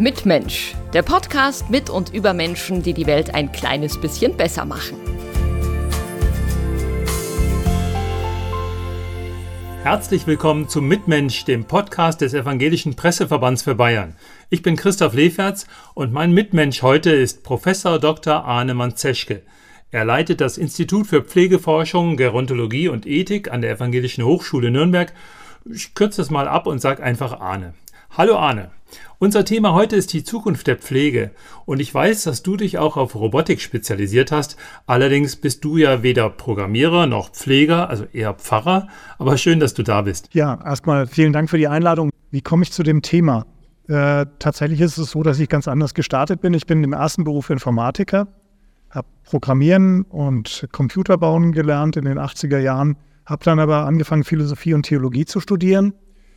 Mitmensch, der Podcast mit und über Menschen, die die Welt ein kleines bisschen besser machen. Herzlich willkommen zum Mitmensch, dem Podcast des Evangelischen Presseverbands für Bayern. Ich bin Christoph Leferz und mein Mitmensch heute ist Professor Dr. Arne Manzeschke. Er leitet das Institut für Pflegeforschung, Gerontologie und Ethik an der Evangelischen Hochschule Nürnberg. Ich kürze das mal ab und sage einfach Arne. Hallo Arne. Unser Thema heute ist die Zukunft der Pflege und ich weiß, dass du dich auch auf Robotik spezialisiert hast. Allerdings bist du ja weder Programmierer noch Pfleger, also eher Pfarrer, aber schön, dass du da bist. Ja, erstmal vielen Dank für die Einladung. Wie komme ich zu dem Thema? Tatsächlich ist es so, dass ich ganz anders gestartet bin. Ich bin im ersten Beruf Informatiker, habe Programmieren und Computerbauen gelernt in den 80er Jahren, habe dann aber angefangen, Philosophie und Theologie zu studieren.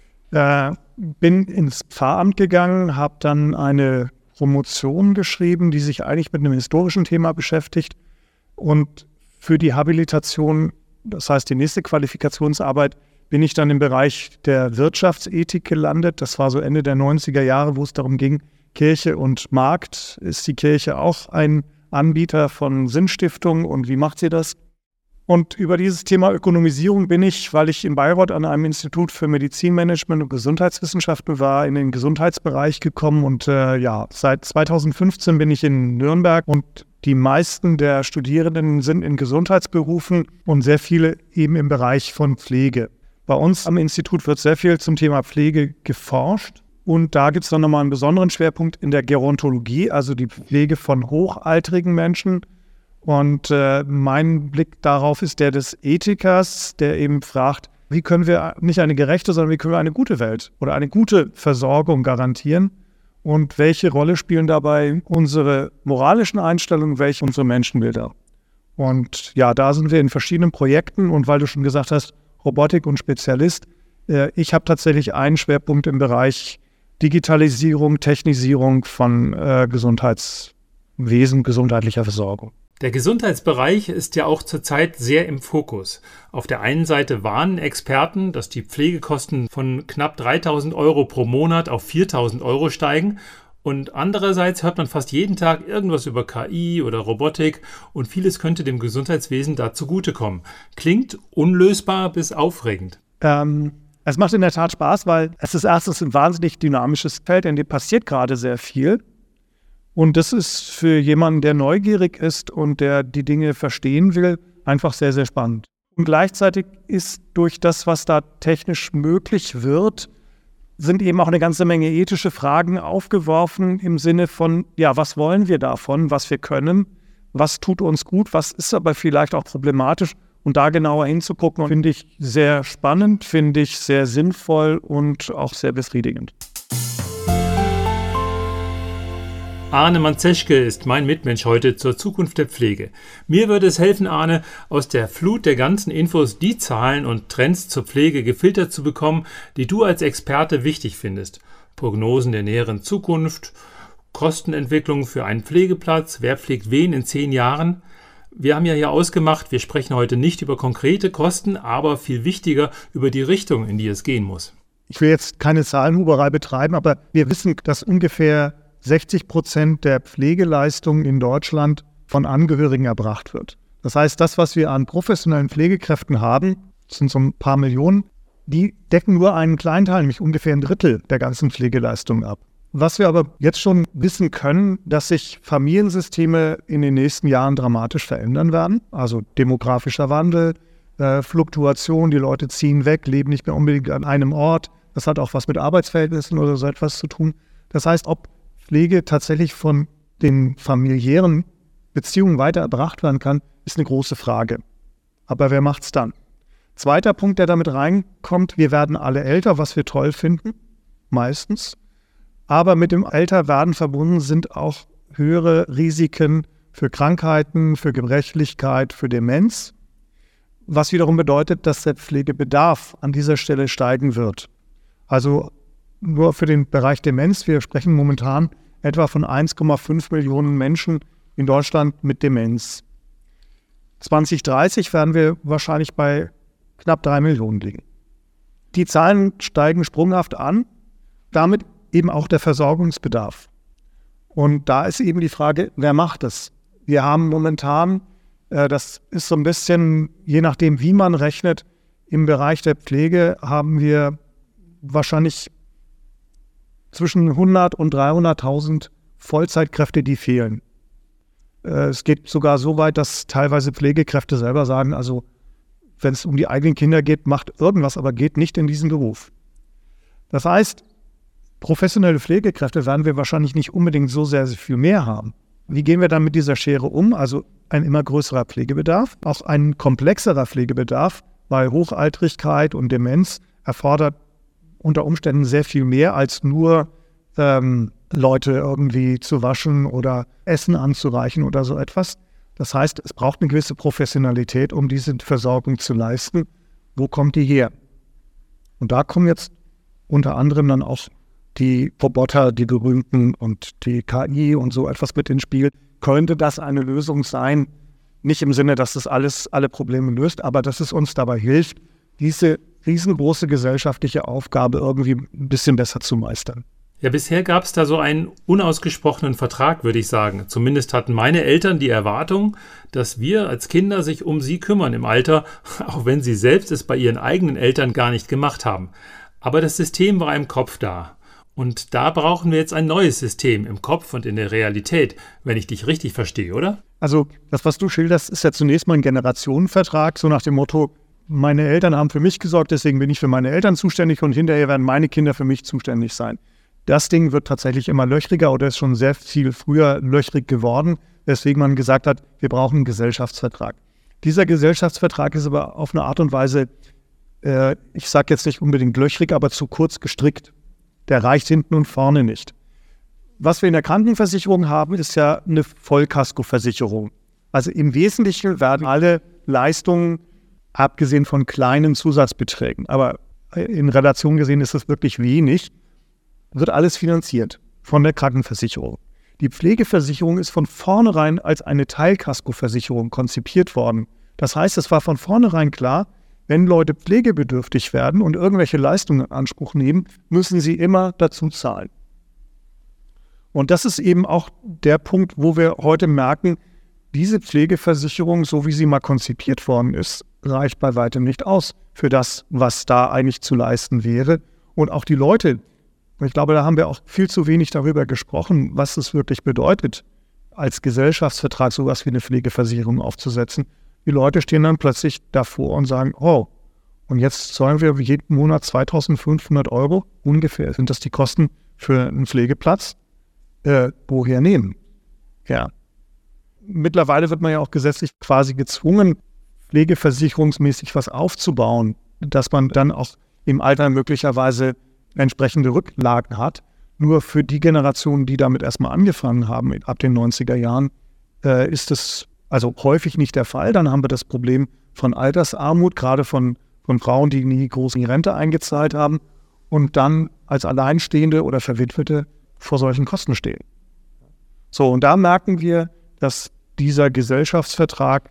Bin ins Pfarramt gegangen, habe dann eine Promotion geschrieben, die sich eigentlich mit einem historischen Thema beschäftigt. Und für die Habilitation, das heißt die nächste Qualifikationsarbeit, bin ich dann im Bereich der Wirtschaftsethik gelandet. Das war so Ende der 90er Jahre, wo es darum ging, Kirche und Markt. Ist die Kirche auch ein Anbieter von Sinnstiftung und wie macht sie das? Und über dieses Thema Ökonomisierung bin ich, weil ich in Bayreuth an einem Institut für Medizinmanagement und Gesundheitswissenschaften war, in den Gesundheitsbereich gekommen. Und seit 2015 bin ich in Nürnberg und die meisten der Studierenden sind in Gesundheitsberufen und sehr viele eben im Bereich von Pflege. Bei uns am Institut wird sehr viel zum Thema Pflege geforscht. Und da gibt es dann nochmal einen besonderen Schwerpunkt in der Gerontologie, also die Pflege von hochaltrigen Menschen. Und mein Blick darauf ist der des Ethikers, der eben fragt, wie können wir nicht eine gerechte, sondern wie können wir eine gute Welt oder eine gute Versorgung garantieren? Und welche Rolle spielen dabei unsere moralischen Einstellungen, welche unsere Menschenbilder? Und ja, da sind wir in verschiedenen Projekten. Und weil du schon gesagt hast, Robotik und Spezialist, ich habe tatsächlich einen Schwerpunkt im Bereich Digitalisierung, Technisierung von Gesundheitswesen, gesundheitlicher Versorgung. Der Gesundheitsbereich ist ja auch zurzeit sehr im Fokus. Auf der einen Seite warnen Experten, dass die Pflegekosten von knapp 3.000 Euro pro Monat auf 4.000 Euro steigen. Und andererseits hört man fast jeden Tag irgendwas über KI oder Robotik und vieles könnte dem Gesundheitswesen da zugutekommen. Klingt unlösbar bis aufregend. Es macht in der Tat Spaß, weil es ist erstens ein wahnsinnig dynamisches Feld, in dem passiert gerade sehr viel. Und das ist für jemanden, der neugierig ist und der die Dinge verstehen will, einfach sehr, sehr spannend. Und gleichzeitig ist durch das, was da technisch möglich wird, sind eben auch eine ganze Menge ethische Fragen aufgeworfen im Sinne von, ja, was wollen wir davon, was wir können, was tut uns gut, was ist aber vielleicht auch problematisch. Und da genauer hinzugucken, finde ich sehr spannend, finde ich sehr sinnvoll und auch sehr befriedigend. Arne Manzeschke ist mein Mitmensch heute zur Zukunft der Pflege. Mir würde es helfen, Arne, aus der Flut der ganzen Infos die Zahlen und Trends zur Pflege gefiltert zu bekommen, die du als Experte wichtig findest. Prognosen der näheren Zukunft, Kostenentwicklung für einen Pflegeplatz, wer pflegt wen in 10 Jahren. Wir haben ja hier ausgemacht, wir sprechen heute nicht über konkrete Kosten, aber viel wichtiger über die Richtung, in die es gehen muss. Ich will jetzt keine Zahlenhuberei betreiben, aber wir wissen, dass ungefähr 60% der Pflegeleistung in Deutschland von Angehörigen erbracht wird. Das heißt, das, was wir an professionellen Pflegekräften haben, das sind so ein paar Millionen, die decken nur einen kleinen Teil, nämlich ungefähr ein Drittel der ganzen Pflegeleistung ab. Was wir aber jetzt schon wissen können, dass sich Familiensysteme in den nächsten Jahren dramatisch verändern werden. Also demografischer Wandel, Fluktuation, die Leute ziehen weg, leben nicht mehr unbedingt an einem Ort. Das hat auch was mit Arbeitsverhältnissen oder so etwas zu tun. Das heißt, ob Pflege tatsächlich von den familiären Beziehungen weiter erbracht werden kann, ist eine große Frage. Aber wer macht's dann? Zweiter Punkt, der damit reinkommt, wir werden alle älter, was wir toll finden, meistens. Aber mit dem Älterwerden verbunden sind auch höhere Risiken für Krankheiten, für Gebrechlichkeit, für Demenz, was wiederum bedeutet, dass der Pflegebedarf an dieser Stelle steigen wird. Also nur für den Bereich Demenz, wir sprechen momentan etwa von 1,5 Millionen Menschen in Deutschland mit Demenz. 2030 werden wir wahrscheinlich bei knapp 3 Millionen liegen. Die Zahlen steigen sprunghaft an, damit eben auch der Versorgungsbedarf. Und da ist eben die Frage, wer macht das? Wir haben momentan, das ist so ein bisschen, je nachdem, wie man rechnet, im Bereich der Pflege haben wir wahrscheinlich zwischen 100 und 300.000 Vollzeitkräfte, die fehlen. Es geht sogar so weit, dass teilweise Pflegekräfte selber sagen, also wenn es um die eigenen Kinder geht, macht irgendwas, aber geht nicht in diesen Beruf. Das heißt, professionelle Pflegekräfte werden wir wahrscheinlich nicht unbedingt so sehr viel mehr haben. Wie gehen wir dann mit dieser Schere um? Also ein immer größerer Pflegebedarf, auch ein komplexerer Pflegebedarf, weil Hochaltrigkeit und Demenz erfordert unter Umständen sehr viel mehr als nur Leute irgendwie zu waschen oder Essen anzureichen oder so etwas. Das heißt, es braucht eine gewisse Professionalität, um diese Versorgung zu leisten. Wo kommt die her? Und da kommen jetzt unter anderem dann auch die Roboter, die berühmten und die KI und so etwas mit ins Spiel. Könnte das eine Lösung sein? Nicht im Sinne, dass das alle Probleme löst, aber dass es uns dabei hilft, diese riesengroße gesellschaftliche Aufgabe irgendwie ein bisschen besser zu meistern. Ja, bisher gab es da so einen unausgesprochenen Vertrag, würde ich sagen. Zumindest hatten meine Eltern die Erwartung, dass wir als Kinder sich um sie kümmern im Alter, auch wenn sie selbst es bei ihren eigenen Eltern gar nicht gemacht haben. Aber das System war im Kopf da. Und da brauchen wir jetzt ein neues System im Kopf und in der Realität, wenn ich dich richtig verstehe, oder? Also das, was du schilderst, ist ja zunächst mal ein Generationenvertrag, so nach dem Motto, meine Eltern haben für mich gesorgt, deswegen bin ich für meine Eltern zuständig und hinterher werden meine Kinder für mich zuständig sein. Das Ding wird tatsächlich immer löchriger oder ist schon sehr viel früher löchrig geworden, weswegen man gesagt hat, wir brauchen einen Gesellschaftsvertrag. Dieser Gesellschaftsvertrag ist aber auf eine Art und Weise, ich sage jetzt nicht unbedingt löchrig, aber zu kurz gestrickt. Der reicht hinten und vorne nicht. Was wir in der Krankenversicherung haben, ist ja eine Vollkaskoversicherung. Also im Wesentlichen werden alle Leistungen, abgesehen von kleinen Zusatzbeträgen, aber in Relation gesehen ist es wirklich wenig, wird alles finanziert von der Krankenversicherung. Die Pflegeversicherung ist von vornherein als eine Teilkaskoversicherung konzipiert worden. Das heißt, es war von vornherein klar, wenn Leute pflegebedürftig werden und irgendwelche Leistungen in Anspruch nehmen, müssen sie immer dazu zahlen. Und das ist eben auch der Punkt, wo wir heute merken, diese Pflegeversicherung, so wie sie mal konzipiert worden ist, reicht bei weitem nicht aus für das, was da eigentlich zu leisten wäre. Und auch die Leute, ich glaube, da haben wir auch viel zu wenig darüber gesprochen, was es wirklich bedeutet, als Gesellschaftsvertrag sowas wie eine Pflegeversicherung aufzusetzen. Die Leute stehen dann plötzlich davor und sagen, oh, und jetzt zahlen wir jeden Monat 2.500 € ungefähr. Sind das die Kosten für einen Pflegeplatz? Woher nehmen? Ja. Mittlerweile wird man ja auch gesetzlich quasi gezwungen, pflegeversicherungsmäßig was aufzubauen, dass man dann auch im Alter möglicherweise entsprechende Rücklagen hat. Nur für die Generationen, die damit erstmal angefangen haben, ab den 90er Jahren, ist es also häufig nicht der Fall. Dann haben wir das Problem von Altersarmut, gerade von Frauen, die nie groß in die Rente eingezahlt haben und dann als Alleinstehende oder Verwitwete vor solchen Kosten stehen. So, und da merken wir, dass dieser Gesellschaftsvertrag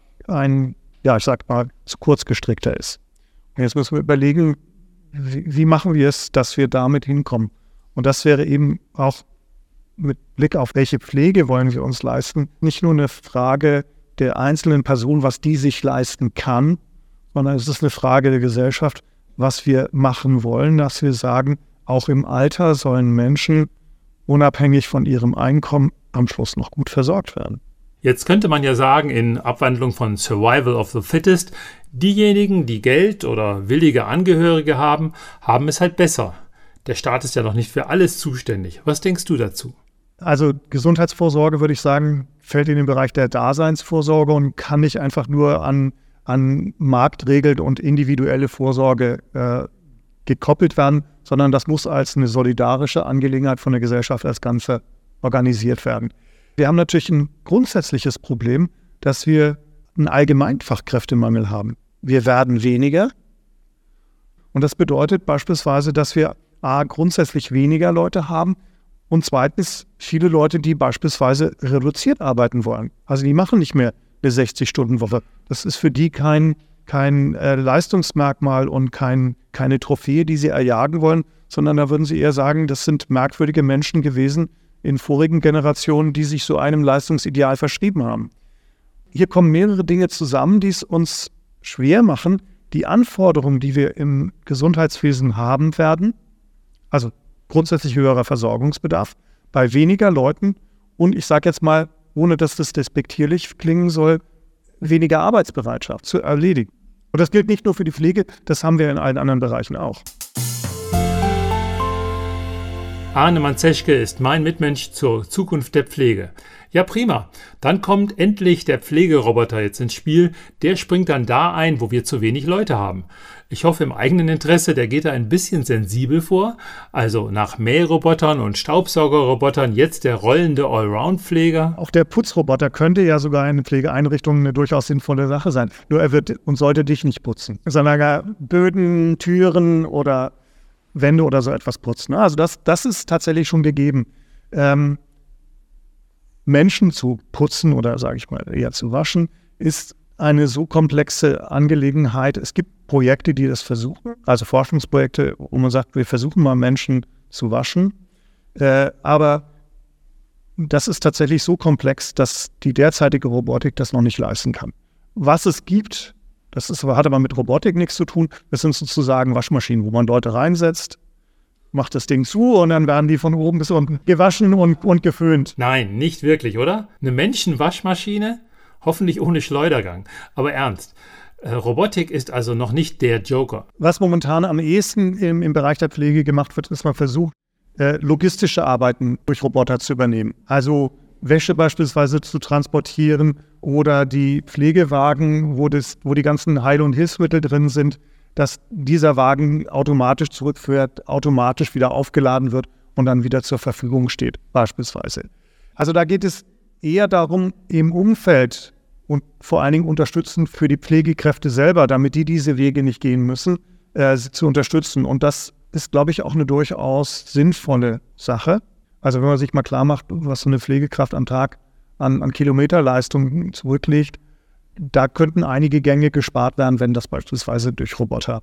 zu kurz gestrickter ist. Und jetzt müssen wir überlegen, wie machen wir es, dass wir damit hinkommen? Und das wäre eben auch mit Blick auf welche Pflege wollen wir uns leisten, nicht nur eine Frage der einzelnen Person, was die sich leisten kann, sondern es ist eine Frage der Gesellschaft, was wir machen wollen, dass wir sagen, auch im Alter sollen Menschen unabhängig von ihrem Einkommen am Schluss noch gut versorgt werden. Jetzt könnte man ja sagen, in Abwandlung von Survival of the Fittest, diejenigen, die Geld oder willige Angehörige haben, haben es halt besser. Der Staat ist ja noch nicht für alles zuständig. Was denkst du dazu? Also Gesundheitsvorsorge, würde ich sagen, fällt in den Bereich der Daseinsvorsorge und kann nicht einfach nur an Marktregeln und individuelle Vorsorge gekoppelt werden, sondern das muss als eine solidarische Angelegenheit von der Gesellschaft als Ganze organisiert werden. Wir haben natürlich ein grundsätzliches Problem, dass wir einen Allgemeinfachkräftemangel haben. Wir werden weniger und das bedeutet beispielsweise, dass wir grundsätzlich weniger Leute haben und zweitens viele Leute, die beispielsweise reduziert arbeiten wollen. Also die machen nicht mehr eine 60-Stunden-Woche. Das ist für die kein Leistungsmerkmal und keine Trophäe, die sie erjagen wollen, sondern da würden sie eher sagen, das sind merkwürdige Menschen gewesen, in vorigen Generationen, die sich so einem Leistungsideal verschrieben haben. Hier kommen mehrere Dinge zusammen, die es uns schwer machen, die Anforderungen, die wir im Gesundheitswesen haben werden, also grundsätzlich höherer Versorgungsbedarf, bei weniger Leuten und ich sage jetzt mal, ohne dass das despektierlich klingen soll, weniger Arbeitsbereitschaft zu erledigen. Und das gilt nicht nur für die Pflege, das haben wir in allen anderen Bereichen auch. Arne Manzeschke ist mein Mitmensch zur Zukunft der Pflege. Ja, prima. Dann kommt endlich der Pflegeroboter jetzt ins Spiel. Der springt dann da ein, wo wir zu wenig Leute haben. Ich hoffe im eigenen Interesse, der geht da ein bisschen sensibel vor. Also nach Mährobotern und Staubsaugerrobotern jetzt der rollende Allround-Pfleger. Auch der Putzroboter könnte ja sogar in Pflegeeinrichtungen eine durchaus sinnvolle Sache sein. Nur er wird und sollte dich nicht putzen, sondern gar Böden, Türen oder Wände oder so etwas putzen. Also das ist tatsächlich schon gegeben. Menschen zu putzen oder sage ich mal eher zu waschen, ist eine so komplexe Angelegenheit. Es gibt Projekte, die das versuchen, also Forschungsprojekte, wo man sagt, wir versuchen mal Menschen zu waschen. Aber das ist tatsächlich so komplex, dass die derzeitige Robotik das noch nicht leisten kann. Was es gibt, hat aber mit Robotik nichts zu tun. Das sind sozusagen Waschmaschinen, wo man Leute reinsetzt, macht das Ding zu und dann werden die von oben bis unten gewaschen und geföhnt. Nein, nicht wirklich, oder? Eine Menschenwaschmaschine? Hoffentlich ohne Schleudergang. Aber ernst, Robotik ist also noch nicht der Joker. Was momentan am ehesten im Bereich der Pflege gemacht wird, ist, man versucht, logistische Arbeiten durch Roboter zu übernehmen. Also Wäsche beispielsweise zu transportieren oder die Pflegewagen, wo die ganzen Heil- und Hilfsmittel drin sind, dass dieser Wagen automatisch zurückfährt, automatisch wieder aufgeladen wird und dann wieder zur Verfügung steht, beispielsweise. Also da geht es eher darum, im Umfeld und vor allen Dingen unterstützend für die Pflegekräfte selber, damit die diese Wege nicht gehen müssen, sie zu unterstützen. Und das ist, glaube ich, auch eine durchaus sinnvolle Sache. Also wenn man sich mal klar macht, was so eine Pflegekraft am Tag an Kilometerleistung zurücklegt, da könnten einige Gänge gespart werden, wenn das beispielsweise durch Roboter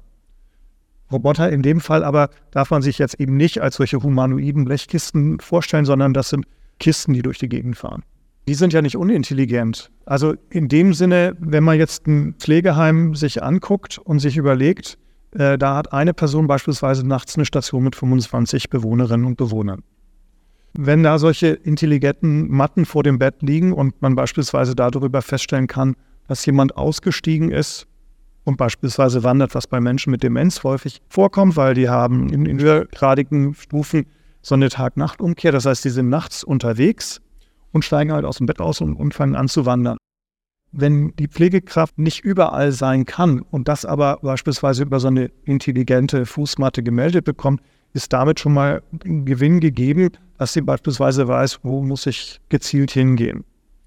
in dem Fall aber darf man sich jetzt eben nicht als solche humanoiden Blechkisten vorstellen, sondern das sind Kisten, die durch die Gegend fahren. Die sind ja nicht unintelligent. Also in dem Sinne, wenn man jetzt ein Pflegeheim sich anguckt und sich überlegt, da hat eine Person beispielsweise nachts eine Station mit 25 Bewohnerinnen und Bewohnern. Wenn da solche intelligenten Matten vor dem Bett liegen und man beispielsweise darüber feststellen kann, dass jemand ausgestiegen ist und beispielsweise wandert, was bei Menschen mit Demenz häufig vorkommt, weil die haben in höhergradigen Stufen so eine Tag-Nacht-Umkehr. Das heißt, die sind nachts unterwegs und steigen halt aus dem Bett aus und fangen an zu wandern. Wenn die Pflegekraft nicht überall sein kann und das aber beispielsweise über so eine intelligente Fußmatte gemeldet bekommt, ist damit schon mal ein Gewinn gegeben, dass sie beispielsweise weiß, wo muss ich gezielt hingehen.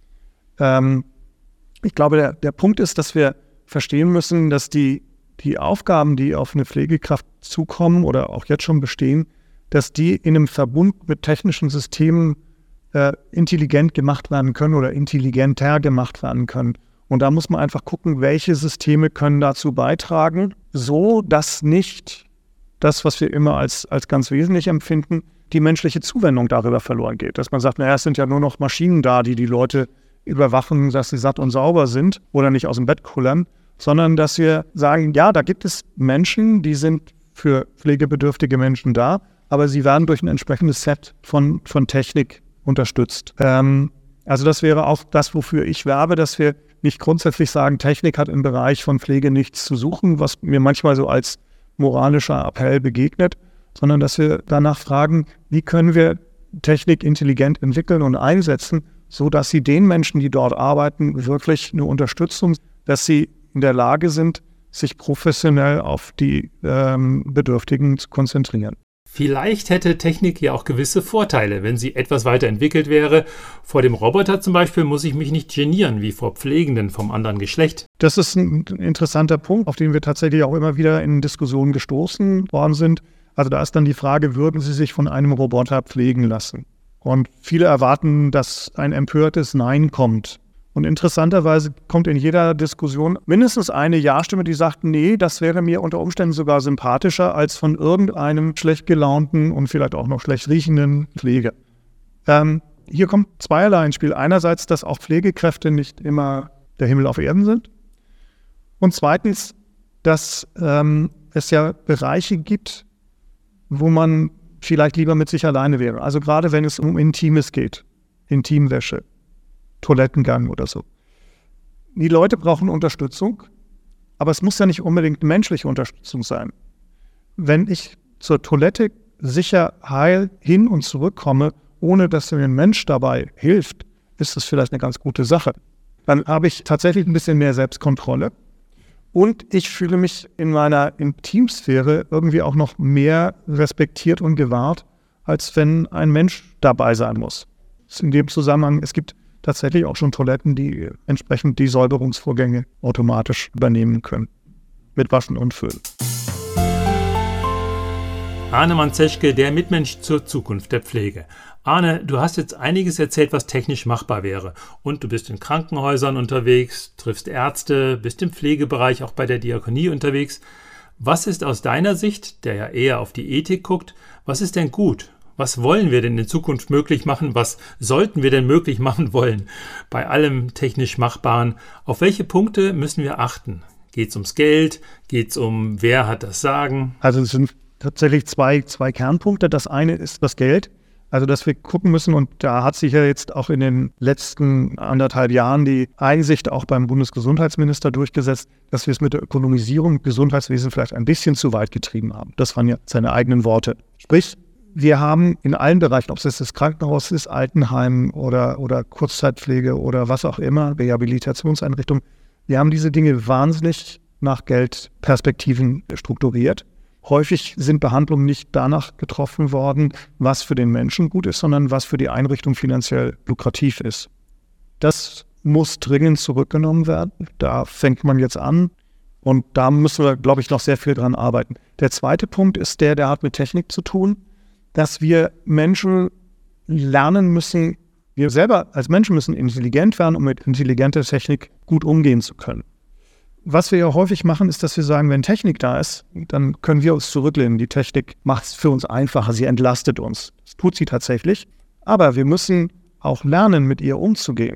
Ich glaube, der Punkt ist, dass wir verstehen müssen, dass die Aufgaben, die auf eine Pflegekraft zukommen oder auch jetzt schon bestehen, dass die in einem Verbund mit technischen Systemen intelligent gemacht werden können oder intelligenter gemacht werden können. Und da muss man einfach gucken, welche Systeme können dazu beitragen, so dass nicht das, was wir immer als ganz wesentlich empfinden, die menschliche Zuwendung darüber verloren geht. Dass man sagt, naja, es sind ja nur noch Maschinen da, die Leute überwachen, dass sie satt und sauber sind oder nicht aus dem Bett kullern, sondern dass wir sagen, ja, da gibt es Menschen, die sind für pflegebedürftige Menschen da, aber sie werden durch ein entsprechendes Set von Technik unterstützt. Also das wäre auch das, wofür ich werbe, dass wir nicht grundsätzlich sagen, Technik hat im Bereich von Pflege nichts zu suchen, was mir manchmal so als moralischer Appell begegnet, sondern dass wir danach fragen, wie können wir Technik intelligent entwickeln und einsetzen, so dass sie den Menschen, die dort arbeiten, wirklich eine Unterstützung, dass sie in der Lage sind, sich professionell auf die Bedürftigen zu konzentrieren. Vielleicht hätte Technik ja auch gewisse Vorteile, wenn sie etwas weiterentwickelt wäre. Vor dem Roboter zum Beispiel muss ich mich nicht genieren, wie vor Pflegenden vom anderen Geschlecht. Das ist ein interessanter Punkt, auf den wir tatsächlich auch immer wieder in Diskussionen gestoßen worden sind. Also da ist dann die Frage, würden Sie sich von einem Roboter pflegen lassen? Und viele erwarten, dass ein empörtes Nein kommt. Und interessanterweise kommt in jeder Diskussion mindestens eine Ja-Stimme, die sagt, nee, das wäre mir unter Umständen sogar sympathischer als von irgendeinem schlecht gelaunten und vielleicht auch noch schlecht riechenden Pfleger. Hier kommt zweierlei ins Spiel. Einerseits, dass auch Pflegekräfte nicht immer der Himmel auf Erden sind. Und zweitens, dass es ja Bereiche gibt, wo man vielleicht lieber mit sich alleine wäre. Also gerade wenn es um Intimes geht, Intimwäsche, Toilettengang oder so. Die Leute brauchen Unterstützung, aber es muss ja nicht unbedingt menschliche Unterstützung sein. Wenn ich zur Toilette sicher heil hin und zurückkomme, ohne dass mir ein Mensch dabei hilft, ist das vielleicht eine ganz gute Sache. Dann habe ich tatsächlich ein bisschen mehr Selbstkontrolle und ich fühle mich in meiner Intimsphäre irgendwie auch noch mehr respektiert und gewahrt, als wenn ein Mensch dabei sein muss. In dem Zusammenhang, es gibt tatsächlich auch schon Toiletten, die entsprechend die Säuberungsvorgänge automatisch übernehmen können. Mit Waschen und Füllen. Arne Manzeschke, der Mitmensch zur Zukunft der Pflege. Arne, du hast jetzt einiges erzählt, was technisch machbar wäre. Und du bist in Krankenhäusern unterwegs, triffst Ärzte, bist im Pflegebereich auch bei der Diakonie unterwegs. Was ist aus deiner Sicht, der ja eher auf die Ethik guckt, was ist denn gut? Was wollen wir denn in Zukunft möglich machen? Was sollten wir denn möglich machen wollen? Bei allem technisch Machbaren. Auf welche Punkte müssen wir achten? Geht es ums Geld? Geht es um, wer hat das Sagen? Also es sind tatsächlich zwei Kernpunkte. Das eine ist das Geld. Also dass wir gucken müssen, und da hat sich ja jetzt auch in den letzten 1,5 Jahren die Einsicht auch beim Bundesgesundheitsminister durchgesetzt, dass wir es mit der Ökonomisierung im Gesundheitswesen vielleicht ein bisschen zu weit getrieben haben. Das waren ja seine eigenen Worte. Sprich, wir haben in allen Bereichen, ob es jetzt das Krankenhaus ist, Altenheim oder Kurzzeitpflege oder was auch immer, Rehabilitationseinrichtungen, wir haben diese Dinge wahnsinnig nach Geldperspektiven strukturiert. Häufig sind Behandlungen nicht danach getroffen worden, was für den Menschen gut ist, sondern was für die Einrichtung finanziell lukrativ ist. Das muss dringend zurückgenommen werden. Da fängt man jetzt an und da müssen wir, glaube ich, noch sehr viel dran arbeiten. Der zweite Punkt ist der hat mit Technik zu tun, dass wir Menschen lernen müssen, wir selber als Menschen müssen intelligent werden, um mit intelligenter Technik gut umgehen zu können. Was wir ja häufig machen, ist, dass wir sagen, wenn Technik da ist, dann können wir uns zurücklehnen. Die Technik macht es für uns einfacher, sie entlastet uns. Das tut sie tatsächlich. Aber wir müssen auch lernen, mit ihr umzugehen.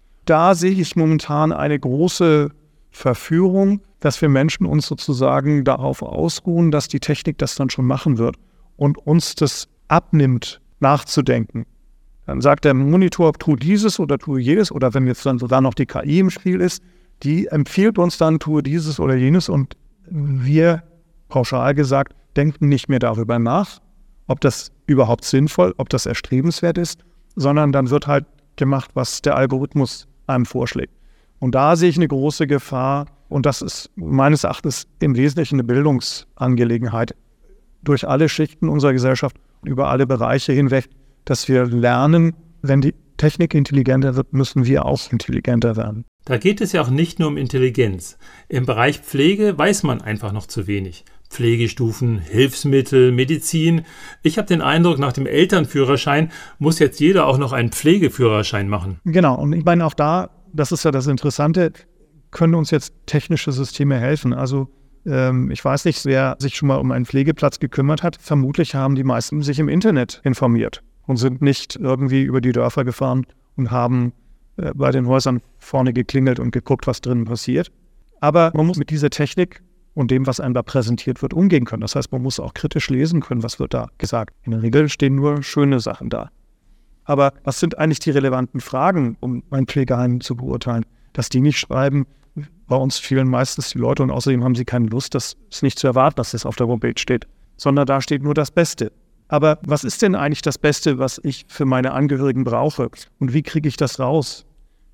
Da sehe ich momentan eine große Verführung, dass wir Menschen uns sozusagen darauf ausruhen, dass die Technik das dann schon machen wird und uns das abnimmt, nachzudenken. Dann sagt der Monitor, tu dieses oder tu jedes, oder wenn jetzt dann sogar noch die KI im Spiel ist, die empfiehlt uns dann, tue dieses oder jenes, und wir, pauschal gesagt, denken nicht mehr darüber nach, ob das überhaupt sinnvoll, ob das erstrebenswert ist, sondern dann wird halt gemacht, was der Algorithmus einem vorschlägt. Und da sehe ich eine große Gefahr, und das ist meines Erachtens im Wesentlichen eine Bildungsangelegenheit durch alle Schichten unserer Gesellschaft, über alle Bereiche hinweg, dass wir lernen, wenn die Technik intelligenter wird, müssen wir auch intelligenter werden. Da geht es ja auch nicht nur um Intelligenz. Im Bereich Pflege weiß man einfach noch zu wenig. Pflegestufen, Hilfsmittel, Medizin. Ich habe den Eindruck, nach dem Elternführerschein muss jetzt jeder auch noch einen Pflegeführerschein machen. Genau, und ich meine auch da, das ist ja das Interessante, können uns jetzt technische Systeme helfen. Also ich weiß nicht, wer sich schon mal um einen Pflegeplatz gekümmert hat. Vermutlich haben die meisten sich im Internet informiert und sind nicht irgendwie über die Dörfer gefahren und haben bei den Häusern vorne geklingelt und geguckt, was drinnen passiert. Aber man muss mit dieser Technik und dem, was einem da präsentiert wird, umgehen können. Das heißt, man muss auch kritisch lesen können, was wird da gesagt. In der Regel stehen nur schöne Sachen da. Aber was sind eigentlich die relevanten Fragen, um ein Pflegeheim zu beurteilen? Dass die nicht schreiben, bei uns fehlen meistens die Leute und außerdem haben sie keine Lust, das ist nicht zu erwarten, dass das auf der Homepage steht, sondern da steht nur das Beste. Aber was ist denn eigentlich das Beste, was ich für meine Angehörigen brauche? Und wie kriege ich das raus?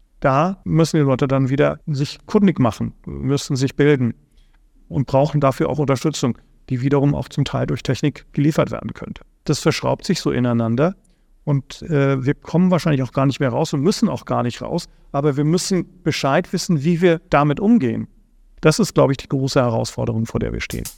Da müssen die Leute dann wieder sich kundig machen, müssen sich bilden und brauchen dafür auch Unterstützung, die wiederum auch zum Teil durch Technik geliefert werden könnte. Das verschraubt sich so ineinander und wir kommen wahrscheinlich auch gar nicht mehr raus und müssen auch gar nicht raus, aber wir müssen Bescheid wissen, wie wir damit umgehen. Das ist, glaube ich, die große Herausforderung, vor der wir stehen.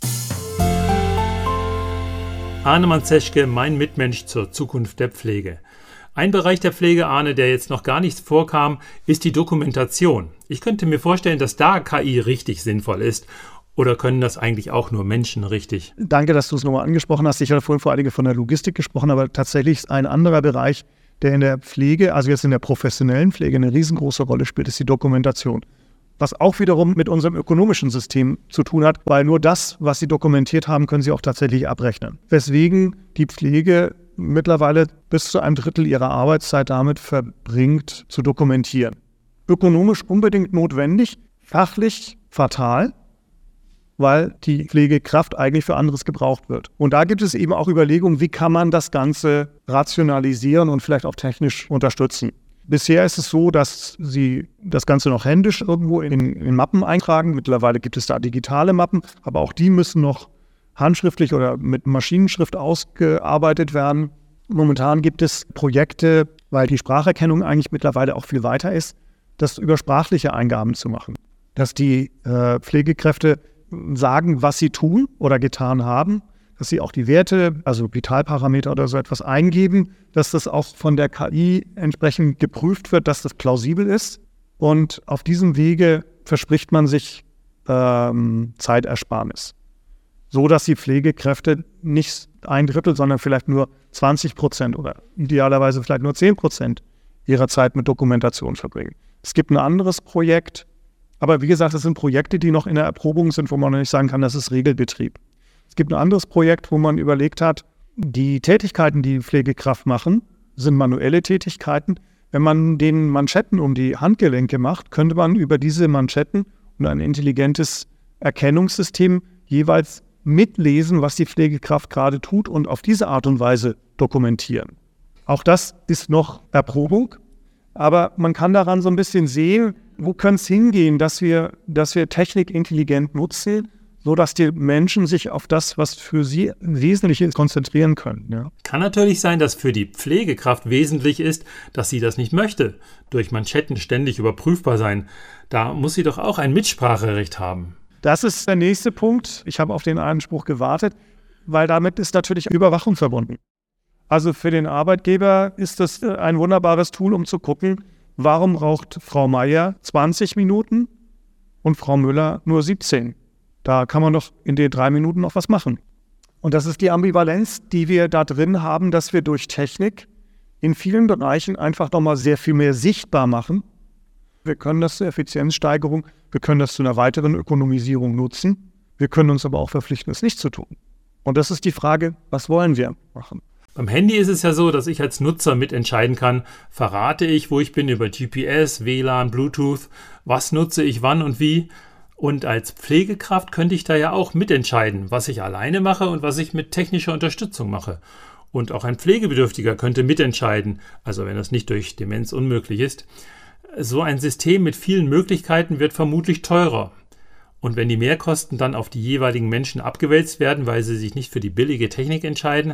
Arne Manzeschke, mein Mitmensch zur Zukunft der Pflege. Ein Bereich der Pflege, Arne, der jetzt noch gar nicht vorkam, ist die Dokumentation. Ich könnte mir vorstellen, dass da KI richtig sinnvoll ist. Oder können das eigentlich auch nur Menschen richtig? Danke, dass du es nochmal angesprochen hast. Ich hatte vorhin vor allen Dingen von der Logistik gesprochen, aber tatsächlich ist ein anderer Bereich der in der Pflege, also jetzt in der professionellen Pflege, eine riesengroße Rolle spielt, ist die Dokumentation. Was auch wiederum mit unserem ökonomischen System zu tun hat, weil nur das, was Sie dokumentiert haben, können Sie auch tatsächlich abrechnen. Weswegen die Pflege mittlerweile bis zu 1/3 ihrer Arbeitszeit damit verbringt, zu dokumentieren. Ökonomisch unbedingt notwendig, fachlich fatal, weil die Pflegekraft eigentlich für anderes gebraucht wird. Und da gibt es eben auch Überlegungen, wie kann man das Ganze rationalisieren und vielleicht auch technisch unterstützen. Bisher ist es so, dass Sie das Ganze noch händisch irgendwo in Mappen eintragen. Mittlerweile gibt es da digitale Mappen, aber auch die müssen noch handschriftlich oder mit Maschinenschrift ausgearbeitet werden. Momentan gibt es Projekte, weil die Spracherkennung eigentlich mittlerweile auch viel weiter ist, das über sprachliche Eingaben zu machen. Dass die Pflegekräfte sagen, was sie tun oder getan haben, dass sie auch die Werte, also Vitalparameter oder so etwas eingeben, dass das auch von der KI entsprechend geprüft wird, dass das plausibel ist. Und auf diesem Wege verspricht man sich Zeitersparnis. So dass die Pflegekräfte nicht 1/3, sondern vielleicht nur 20% oder idealerweise vielleicht nur 10% ihrer Zeit mit Dokumentation verbringen. Es gibt ein anderes Projekt, aber wie gesagt, das sind Projekte, die noch in der Erprobung sind, wo man noch nicht sagen kann, das ist Regelbetrieb. Es gibt ein anderes Projekt, wo man überlegt hat, die Tätigkeiten, die Pflegekraft machen, sind manuelle Tätigkeiten. Wenn man den Manschetten um die Handgelenke macht, könnte man über diese Manschetten und ein intelligentes Erkennungssystem jeweils mitlesen, was die Pflegekraft gerade tut und auf diese Art und Weise dokumentieren. Auch das ist noch Erprobung, aber man kann daran so ein bisschen sehen, wo könnte es hingehen, dass wir Technik intelligent nutzen, sodass die Menschen sich auf das, was für sie wesentlich ist, konzentrieren können. Ja. Kann natürlich sein, dass für die Pflegekraft wesentlich ist, dass sie das nicht möchte, durch Manschetten ständig überprüfbar sein. Da muss sie doch auch ein Mitspracherecht haben. Das ist der nächste Punkt. Ich habe auf den Einspruch gewartet, weil damit ist natürlich Überwachung verbunden. Also für den Arbeitgeber ist das ein wunderbares Tool, um zu gucken, warum braucht Frau Meier 20 Minuten und Frau Müller nur 17. Da kann man doch in den 3 Minuten noch was machen. Und das ist die Ambivalenz, die wir da drin haben, dass wir durch Technik in vielen Bereichen einfach nochmal sehr viel mehr sichtbar machen. Wir können das zur Effizienzsteigerung, wir können das zu einer weiteren Ökonomisierung nutzen. Wir können uns aber auch verpflichten, es nicht zu tun. Und das ist die Frage, was wollen wir machen? Beim Handy ist es ja so, dass ich als Nutzer mitentscheiden kann, verrate ich, wo ich bin über GPS, WLAN, Bluetooth, was nutze ich wann und wie. Und als Pflegekraft könnte ich da ja auch mitentscheiden, was ich alleine mache und was ich mit technischer Unterstützung mache. Und auch ein Pflegebedürftiger könnte mitentscheiden, also wenn das nicht durch Demenz unmöglich ist. So ein System mit vielen Möglichkeiten wird vermutlich teurer. Und wenn die Mehrkosten dann auf die jeweiligen Menschen abgewälzt werden, weil sie sich nicht für die billige Technik entscheiden,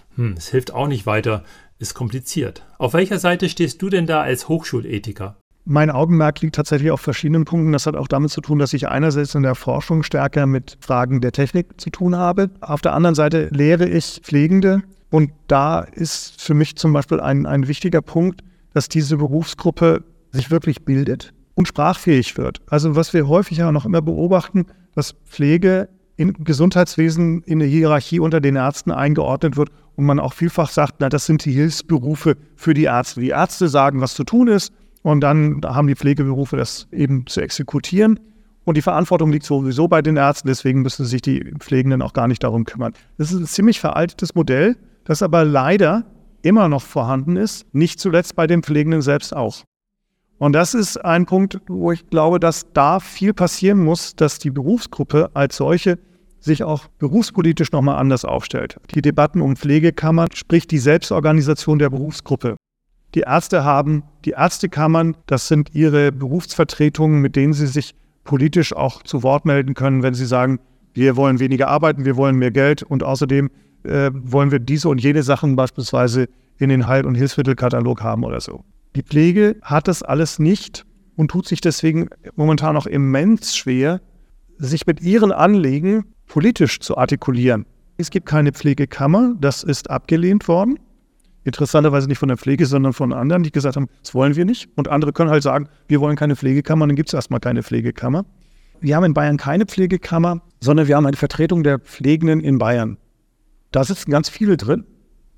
es hilft auch nicht weiter, ist kompliziert. Auf welcher Seite stehst du denn da als Hochschulethiker? Mein Augenmerk liegt tatsächlich auf verschiedenen Punkten. Das hat auch damit zu tun, dass ich einerseits in der Forschung stärker mit Fragen der Technik zu tun habe. Auf der anderen Seite lehre ich Pflegende. Und da ist für mich zum Beispiel ein wichtiger Punkt, dass diese Berufsgruppe sich wirklich bildet und sprachfähig wird. Also was wir häufig ja noch immer beobachten, dass Pflege im Gesundheitswesen in der Hierarchie unter den Ärzten eingeordnet wird und man auch vielfach sagt, na, das sind die Hilfsberufe für die Ärzte. Die Ärzte sagen, was zu tun ist. Und dann haben die Pflegeberufe das eben zu exekutieren. Und die Verantwortung liegt sowieso bei den Ärzten, deswegen müssen sich die Pflegenden auch gar nicht darum kümmern. Das ist ein ziemlich veraltetes Modell, das aber leider immer noch vorhanden ist, nicht zuletzt bei den Pflegenden selbst auch. Und das ist ein Punkt, wo ich glaube, dass da viel passieren muss, dass die Berufsgruppe als solche sich auch berufspolitisch nochmal anders aufstellt. Die Debatten um Pflegekammern, sprich die Selbstorganisation der Berufsgruppe. Die Ärzte haben die Ärztekammern, das sind ihre Berufsvertretungen, mit denen sie sich politisch auch zu Wort melden können, wenn sie sagen, wir wollen weniger arbeiten, wir wollen mehr Geld und außerdem wollen wir diese und jene Sachen beispielsweise in den Heil- und Hilfsmittelkatalog haben oder so. Die Pflege hat das alles nicht und tut sich deswegen momentan auch immens schwer, sich mit ihren Anliegen politisch zu artikulieren. Es gibt keine Pflegekammer, das ist abgelehnt worden. Interessanterweise nicht von der Pflege, sondern von anderen, die gesagt haben, das wollen wir nicht. Und andere können halt sagen, wir wollen keine Pflegekammer, dann gibt es erstmal keine Pflegekammer. Wir haben in Bayern keine Pflegekammer, sondern wir haben eine Vertretung der Pflegenden in Bayern. Da sitzen ganz viele drin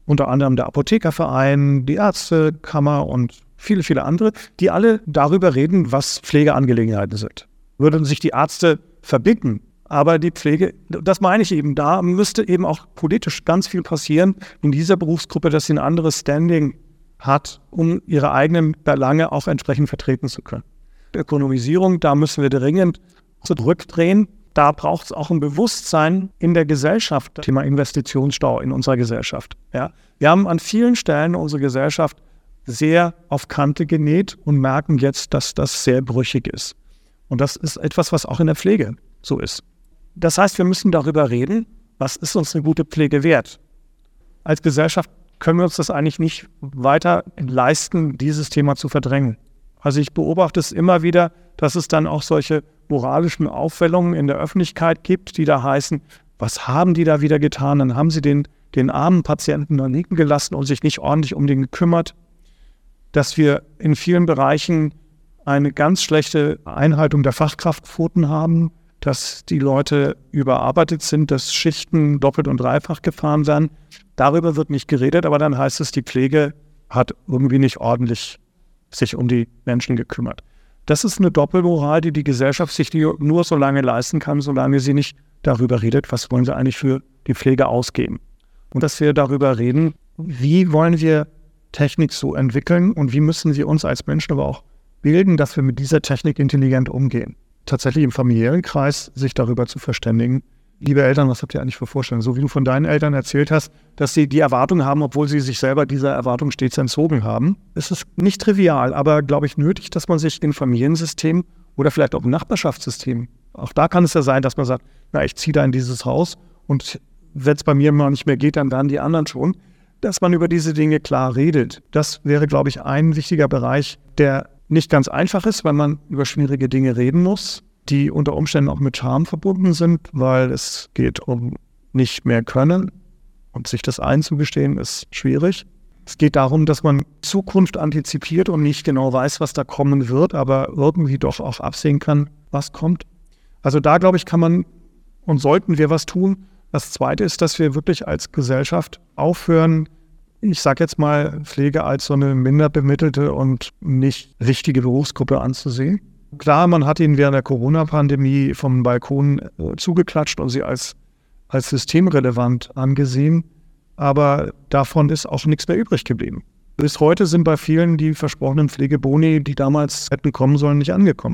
unter anderem der Apothekerverein, die Ärztekammer und viele, viele andere, die alle darüber reden, was Pflegeangelegenheiten sind. Würden sich die Ärzte verbieten, aber die Pflege, das meine ich eben, da müsste eben auch politisch ganz viel passieren in dieser Berufsgruppe, dass sie ein anderes Standing hat, um ihre eigenen Belange auch entsprechend vertreten zu können. Ökonomisierung, da müssen wir dringend zurückdrehen. Da braucht es auch ein Bewusstsein in der Gesellschaft, Thema Investitionsstau in unserer Gesellschaft. Ja. Wir haben an vielen Stellen unsere Gesellschaft sehr auf Kante genäht und merken jetzt, dass das sehr brüchig ist. Und das ist etwas, was auch in der Pflege so ist. Das heißt, wir müssen darüber reden, was ist uns eine gute Pflege wert? Als Gesellschaft können wir uns das eigentlich nicht weiter leisten, dieses Thema zu verdrängen. Also ich beobachte es immer wieder, dass es dann auch solche moralischen Aufwellungen in der Öffentlichkeit gibt, die da heißen, was haben die da wieder getan? Dann haben sie den armen Patienten da liegen gelassen und sich nicht ordentlich um den gekümmert. Dass wir in vielen Bereichen eine ganz schlechte Einhaltung der Fachkraftquoten haben, dass die Leute überarbeitet sind, dass Schichten doppelt und dreifach gefahren werden. Darüber wird nicht geredet, aber dann heißt es, die Pflege hat irgendwie nicht ordentlich sich um die Menschen gekümmert. Das ist eine Doppelmoral, die Gesellschaft sich nur so lange leisten kann, solange sie nicht darüber redet, was wollen sie eigentlich für die Pflege ausgeben. Und dass wir darüber reden, wie wollen wir Technik so entwickeln und wie müssen wir uns als Menschen aber auch bilden, dass wir mit dieser Technik intelligent umgehen. Tatsächlich im familiären Kreis sich darüber zu verständigen. Liebe Eltern, was habt ihr eigentlich für Vorstellungen? So wie du von deinen Eltern erzählt hast, dass sie die Erwartung haben, obwohl sie sich selber dieser Erwartung stets entzogen haben. Es ist nicht trivial, aber, glaube ich, nötig, dass man sich im Familiensystem oder vielleicht auch im Nachbarschaftssystem, auch da kann es ja sein, dass man sagt, na, ich ziehe da in dieses Haus und wenn es bei mir mal nicht mehr geht, dann werden die anderen schon. Dass man über diese Dinge klar redet, das wäre, glaube ich, ein wichtiger Bereich, der nicht ganz einfach ist, weil man über schwierige Dinge reden muss, die unter Umständen auch mit Scham verbunden sind, weil es geht um nicht mehr können und sich das einzugestehen ist schwierig. Es geht darum, dass man Zukunft antizipiert und nicht genau weiß, was da kommen wird, aber irgendwie doch auch absehen kann, was kommt. Also da, glaube ich, kann man und sollten wir was tun. Das Zweite ist, dass wir wirklich als Gesellschaft aufhören, ich sage jetzt mal, Pflege als so eine minder bemittelte und nicht richtige Berufsgruppe anzusehen. Klar, man hat ihnen während der Corona-Pandemie vom Balkon zugeklatscht und sie als systemrelevant angesehen, aber davon ist auch nichts mehr übrig geblieben. Bis heute sind bei vielen die versprochenen Pflegeboni, die damals hätten kommen sollen, nicht angekommen.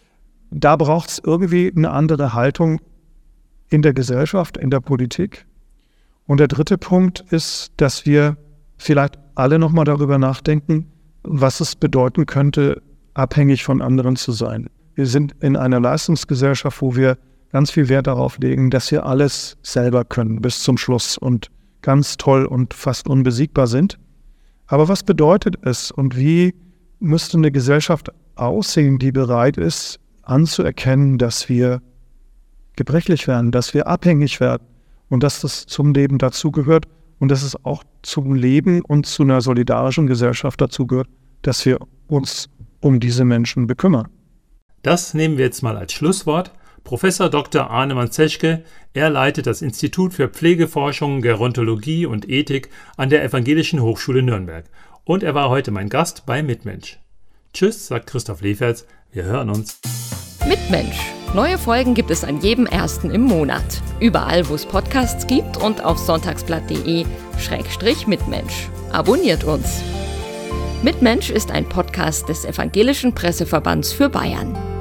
Da braucht es irgendwie eine andere Haltung in der Gesellschaft, in der Politik. Und der dritte Punkt ist, dass wir vielleicht alle nochmal darüber nachdenken, was es bedeuten könnte, abhängig von anderen zu sein. Wir sind in einer Leistungsgesellschaft, wo wir ganz viel Wert darauf legen, dass wir alles selber können bis zum Schluss und ganz toll und fast unbesiegbar sind. Aber was bedeutet es und wie müsste eine Gesellschaft aussehen, die bereit ist, anzuerkennen, dass wir gebrechlich werden, dass wir abhängig werden und dass das zum Leben dazugehört und dass es auch zum Leben und zu einer solidarischen Gesellschaft dazugehört, dass wir uns um diese Menschen bekümmern. Das nehmen wir jetzt mal als Schlusswort. Professor Dr. Arne Manzeschke, er leitet das Institut für Pflegeforschung, Gerontologie und Ethik an der Evangelischen Hochschule Nürnberg. Und er war heute mein Gast bei Mitmensch. Tschüss, sagt Christoph Leferz. Wir hören uns. Mitmensch. Neue Folgen gibt es an jedem 1. im Monat. Überall, wo es Podcasts gibt und auf sonntagsblatt.de/Mitmensch. Abonniert uns. Mitmensch ist ein Podcast des Evangelischen Presseverbands für Bayern.